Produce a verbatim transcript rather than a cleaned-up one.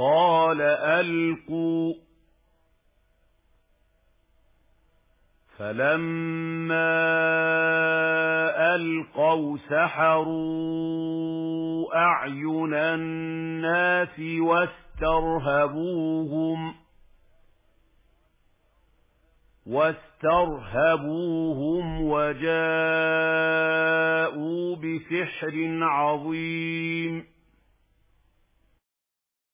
قال ألقوا. فلما ألقوا سحروا أعين الناس واسترهبوهم واسترهبوهم وجاءوا بسحر عظيم.